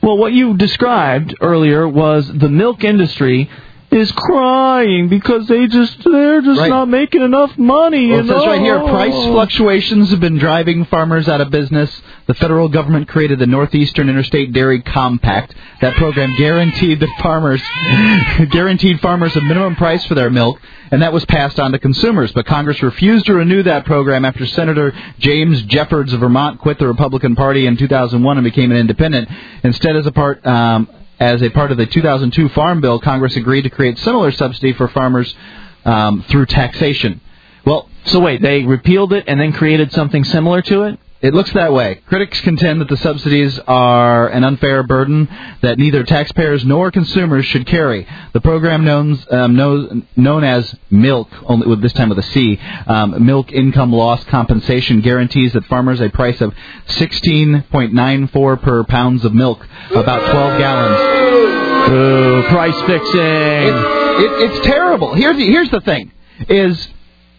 S1: Well, what you described earlier was the milk industry is crying because they're just not making enough money.
S2: Well, it says right here, price fluctuations have been driving farmers out of business. The federal government created the Northeastern Interstate Dairy Compact. That program guaranteed farmers a minimum price for their milk, and that was passed on to consumers. But Congress refused to renew that program after Senator James Jeffords of Vermont quit the Republican Party in 2001 and became an independent. Instead, as a part of the 2002 Farm Bill, Congress agreed to create similar subsidy for farmers through taxation. Well,
S1: so wait, they repealed it and then created something similar to it?
S2: It looks that way. Critics contend that the subsidies are an unfair burden that neither taxpayers nor consumers should carry. The program known as MILK, only this time with a C, Milk Income Loss Compensation, guarantees that farmers a price of $16.94 per pounds of milk, about 12 gallons.
S1: Ooh, price fixing.
S2: It's terrible. Here's the thing, is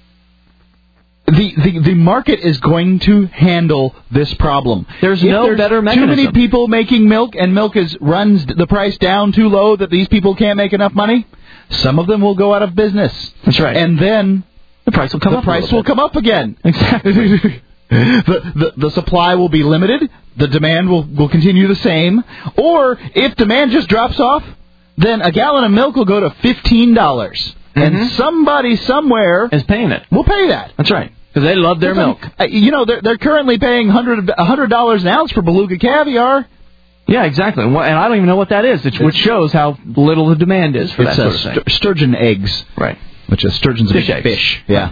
S2: the market is going to handle this problem.
S1: There's no better mechanism.
S2: Too many people making milk, and milk runs the price down too low that these people can't make enough money, some of them will go out of business.
S1: That's right.
S2: And then
S1: the price will come up.
S2: The price will come up again.
S1: Exactly.
S2: The supply will be limited. The demand will continue the same. Or if demand just drops off, then a gallon of milk will go to $15. And somebody somewhere
S1: is paying it.
S2: Will pay that.
S1: That's right. Because they love their milk.
S2: They're currently paying $100 an ounce for beluga caviar.
S1: Yeah, exactly. And I don't even know what that is, which shows how little the demand is for that sort of thing.
S2: Sturgeon eggs.
S1: Right.
S2: Which is sturgeon's fish. Yeah.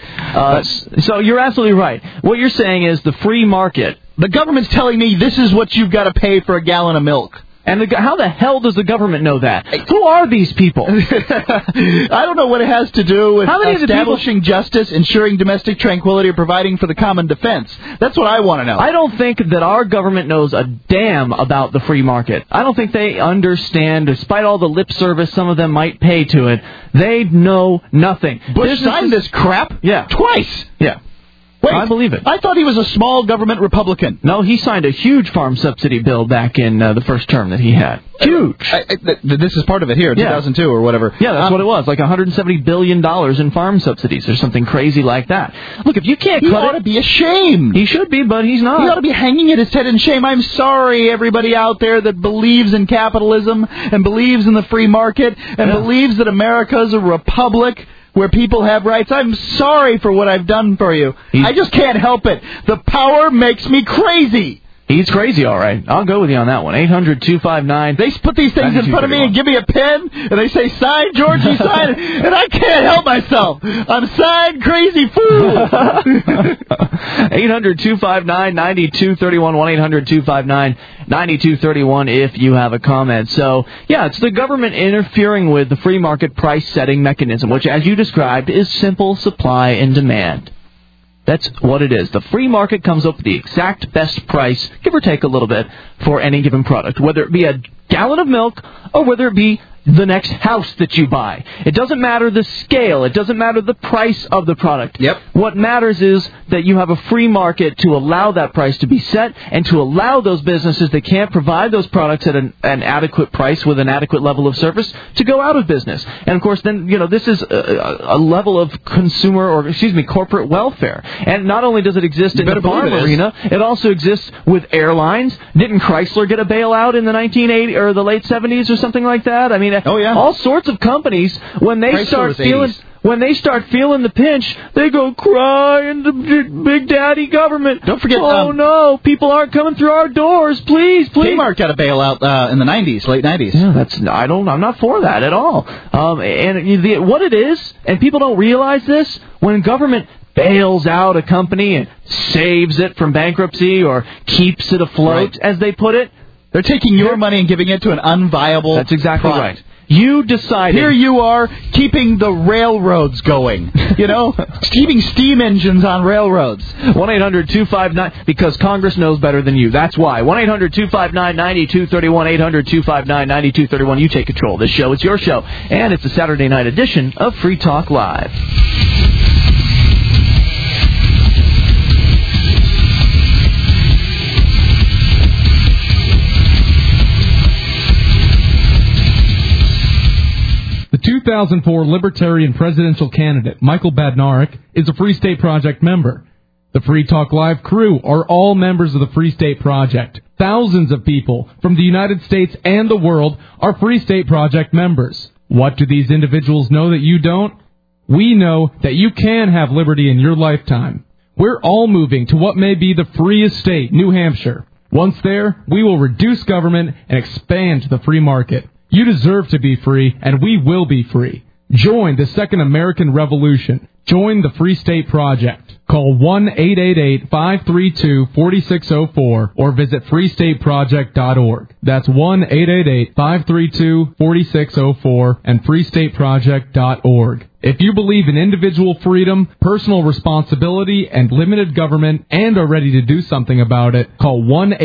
S1: So you're absolutely right. What you're saying is the free market.
S2: The government's telling me this is what you've got to pay for a gallon of milk.
S1: And how the hell does the government know that? Who are these people?
S2: I don't know what it has to do with establishing justice, ensuring domestic tranquility, or providing for the common defense. That's what I want to know.
S1: I don't think that our government knows a damn about the free market. I don't think they understand, despite all the lip service some of them might pay to it, they know nothing.
S2: Bush signed this crap twice.
S1: Yeah.
S2: Wait,
S1: I believe it.
S2: I thought he was a small government Republican.
S1: No, he signed a huge farm subsidy bill back in the first term that he had. Huge.
S2: This is part of it here, 2002 or whatever.
S1: Yeah, that's what it was, like $170 billion in farm subsidies or something crazy like that. Look, if you can't cut it...
S2: He ought to be ashamed.
S1: He should be, but he's not.
S2: He ought to be hanging his head in shame. I'm sorry, everybody out there that believes in capitalism and believes in the free market and believes that America is a republic where people have rights. I'm sorry for what I've done for you. I just can't help it. The power makes me crazy.
S1: He's crazy, all right. I'll go with you on that one. 800-259...
S2: They put these things in front of me and give me a pen, and they say, sign, George, you sign it. And I can't help myself. I'm signed crazy fool.
S1: 800-259-9231. 1-800-259-9231 if you have a comment. So, yeah, it's the government interfering with the free market price-setting mechanism, which, as you described, is simple supply and demand. That's what it is. The free market comes up with the exact best price, give or take a little bit, for any given product, whether it be a gallon of milk or whether it be the next house that you buy. It doesn't matter the scale. It doesn't matter the price of the product.
S2: Yep.
S1: What matters is that you have a free market to allow that price to be set and to allow those businesses that can't provide those products at an adequate price with an adequate level of service to go out of business. And, of course, then, this is a level of corporate welfare. And not only does it exist in the farm arena, it also exists with airlines. Didn't Chrysler get a bailout in the 1980s or the late 70s or something like that? I mean, all sorts of companies, when they start feeling the pinch, they go crying to Big Daddy government.
S2: Don't forget,
S1: no, people aren't coming through our doors. Please.
S2: Kmart got a bailout in the 90s, late 90s.
S1: Yeah, I'm not for that at all. What it is, and people don't realize this, when government bails out a company and saves it from bankruptcy or keeps it afloat, as they put it,
S2: they're taking your money and giving it to an unviable
S1: That's exactly
S2: product.
S1: right. You decided.
S2: Here you are keeping the railroads going, keeping steam engines on railroads.
S1: 1-800-259, because Congress knows better than you. That's why. 1-800-259-9231, 800-259-9231. You take control of this show. It's your show. And it's a Saturday night edition of Free Talk Live.
S10: 2004 Libertarian presidential candidate Michael Badnarik is a Free State Project member. The Free Talk Live crew are all members of the Free State Project. Thousands of people from the United States and the world are Free State Project members. What do these individuals know that you don't? We know that you can have liberty in your lifetime. We're all moving to what may be the freest state, New Hampshire. Once there, we will reduce government and expand the free market. You deserve to be free, and we will be free. Join the Second American Revolution. Join the Free State Project. Call 1-888-532-4604 or visit freestateproject.org. That's 1-888-532-4604 and freestateproject.org. If you believe in individual freedom, personal responsibility, and limited government and are ready to do something about it, call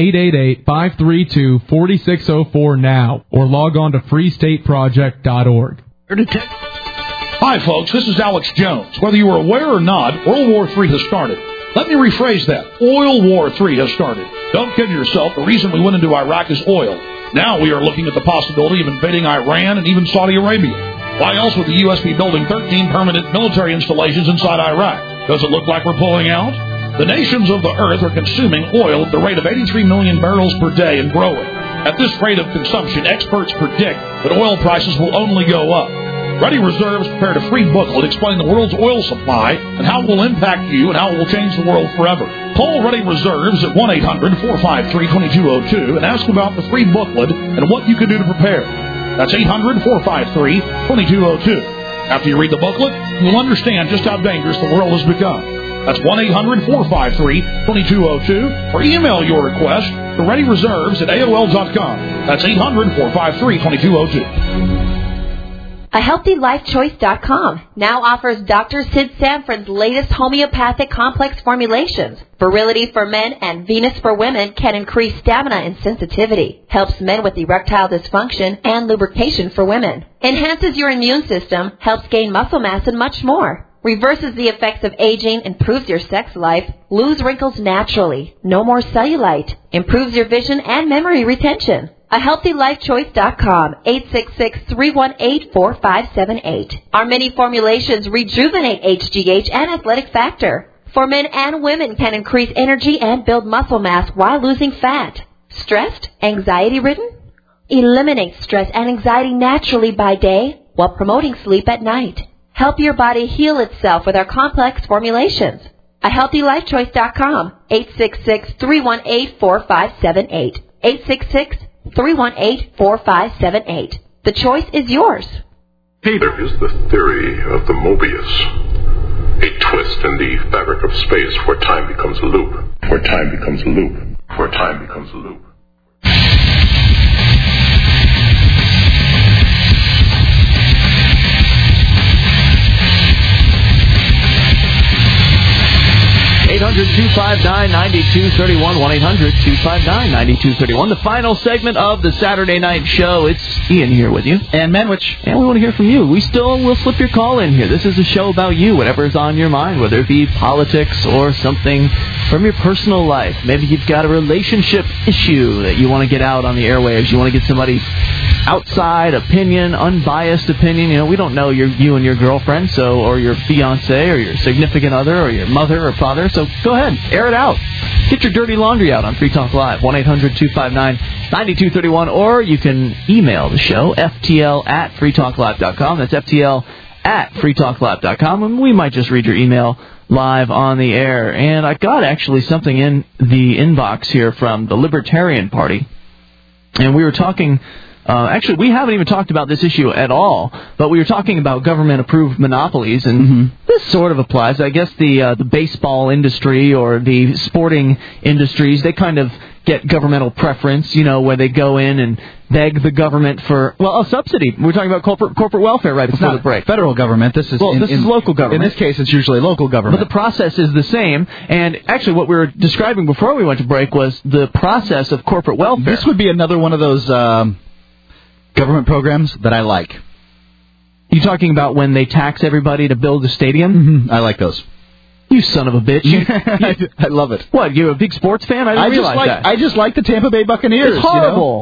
S10: 1-888-532-4604 now or log on to freestateproject.org.
S15: Hi, folks. This is Alex Jones. Whether you are aware or not, World War III has started. Let me rephrase that. Oil War III has started. Don't kid yourself. The reason we went into Iraq is oil. Now we are looking at the possibility of invading Iran and even Saudi Arabia. Why else would the U.S. be building 13 permanent military installations inside Iraq? Does it look like we're pulling out? The nations of the earth are consuming oil at the rate of 83 million barrels per day and growing. At this rate of consumption, experts predict that oil prices will only go up. Ready Reserves prepared a free booklet explaining the world's oil supply and how it will impact you and how it will change the world forever. Call Ready Reserves at 1-800-453-2202 and ask about the free booklet and what you can do to prepare. That's 800-453-2202. After you read the booklet, you'll understand just how dangerous the world has become. That's 1-800-453-2202 or email your request to ReadyReserves@AOL.com. That's 800-453-2202.
S5: AHealthyLifeChoice.com now offers Dr. Sid Sanford's latest homeopathic complex formulations. Virility for men and Venus for women can increase stamina and sensitivity, helps men with erectile dysfunction and lubrication for women, enhances your immune system, helps gain muscle mass, and much more. Reverses the effects of aging, improves your sex life, lose wrinkles naturally, no more cellulite, improves your vision and memory retention. AHealthyLifeChoice.com, 866-318-4578. Our many formulations rejuvenate HGH and athletic factor. For men and women can increase energy and build muscle mass while losing fat. Stressed? Anxiety-ridden? Eliminate stress and anxiety naturally by day while promoting sleep at night. Help your body heal itself with our complex formulations. AHealthyLifeChoice.com, 866-318-4578. 866-318-4578. The choice is yours.
S16: There is the theory of the Mobius, a twist in the fabric of space where time becomes a loop, where time becomes a loop, where time becomes a loop.
S1: 800-259-9231, 1-800-259-9231. The final segment of the Saturday night show. It's Ian here with you.
S2: And Manwich.
S1: And we want to hear from you. We'll slip your call in here. This is a show about you, whatever's on your mind, whether it be politics or something from your personal life. Maybe you've got a relationship issue that you want to get out on the airwaves. You want to get somebody's outside opinion, unbiased opinion. You know, we don't know you and your girlfriend, or your fiancé, or your significant other, or your mother or father. So go ahead, air it out. Get your dirty laundry out on Free Talk Live, 1-800-259-9231, or you can email the show, ftl@freetalklive.com. That's ftl@freetalklive.com, and we might just read your email live on the air. And I got actually something in the inbox here from the Libertarian Party, and we were talking... actually, we haven't even talked about this issue at all, but we were talking about government-approved monopolies, and this sort of applies. I guess the baseball industry or the sporting industries, they kind of get governmental preference, you know, where they go in and beg the government for, well, a subsidy. We're talking about corporate welfare right before the break.
S2: Federal government. This is
S1: local government.
S2: In this case, it's usually local government.
S1: But the process is the same. And actually, what we were describing before we went to break was the process of corporate welfare.
S2: This would be another one of those government programs that I like.
S1: You talking about when they tax everybody to build a stadium?
S2: I like those.
S1: You son of a bitch.
S2: I love it.
S1: What, you're a big sports fan? I didn't realize that.
S2: I just like the Tampa Bay Buccaneers.
S1: It's horrible.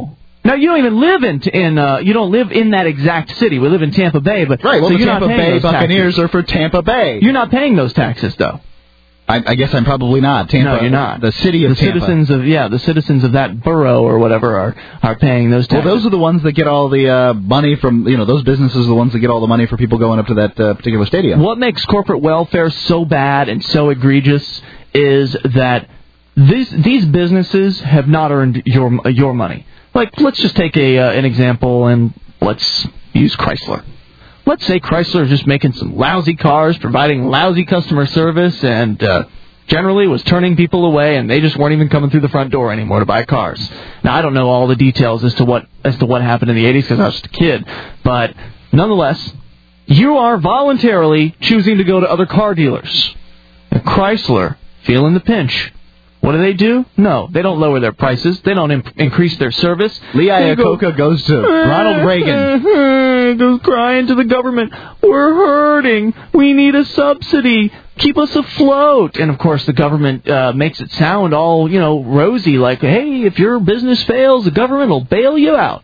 S1: Now, you don't even live you don't live in that exact city. We live in Tampa Bay, but
S2: right. Well,
S1: so
S2: the Tampa Bay Buccaneers are for Tampa Bay.
S1: You're not paying those taxes, though.
S2: I guess I'm probably not. Tampa,
S1: no, you're not.
S2: The city of Tampa.
S1: The citizens of that borough or whatever are paying those taxes.
S2: Well, those are the ones that get all the money from, those businesses are the ones that get all the money for people going up to that particular stadium.
S1: What makes corporate welfare so bad and so egregious is that these businesses have not earned your money. Like, let's just take an example, and let's use Chrysler. Let's say Chrysler is just making some lousy cars, providing lousy customer service, and generally was turning people away, and they just weren't even coming through the front door anymore to buy cars. Now, I don't know all the details as to what happened in the 80s because I was just a kid, but nonetheless, you are voluntarily choosing to go to other car dealers. And Chrysler, feeling the pinch. What do? No, they don't lower their prices. They don't increase their service.
S2: Lee Iacocca goes to Ronald Reagan.
S1: Goes crying to the government. We're hurting. We need a subsidy. Keep us afloat. And, of course, the government makes it sound all, rosy, like, hey, if your business fails, the government will bail you out.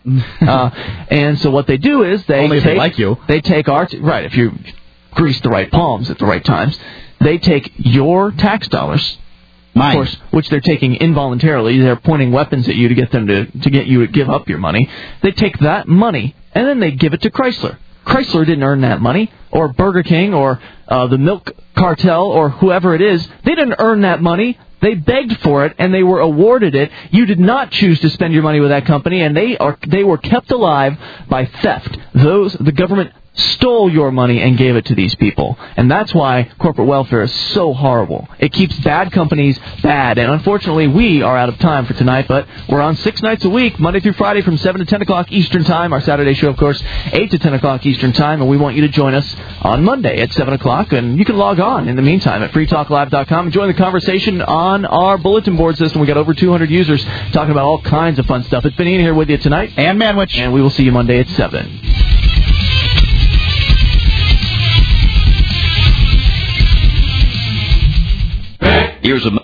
S1: And so what they do is
S2: only if they like you.
S1: They take right, if you grease the right palms at the right times, they take your tax dollars,
S2: mine,
S1: of course, which they're taking involuntarily. They're pointing weapons at you to get them to get you to give up your money. They take that money and then they give it to Chrysler. Chrysler didn't earn that money, or Burger King, or the milk cartel, or whoever it is. They didn't earn that money. They begged for it, and they were awarded it. You did not choose to spend your money with that company, and they were kept alive by theft. The government stole your money and gave it to these people. And that's why corporate welfare is so horrible. It keeps bad companies bad. And unfortunately, we are out of time for tonight, but we're on 6 nights a week, Monday through Friday from 7 to 10 o'clock Eastern Time. Our Saturday show, of course, 8 to 10 o'clock Eastern Time. And we want you to join us on Monday at 7 o'clock. And you can log on in the meantime at freetalklive.com and join the conversation on our bulletin board system. We got over 200 users talking about all kinds of fun stuff. It's been Ian here with you tonight.
S2: And Manwich.
S1: And we will see you Monday at 7.
S8: Here's a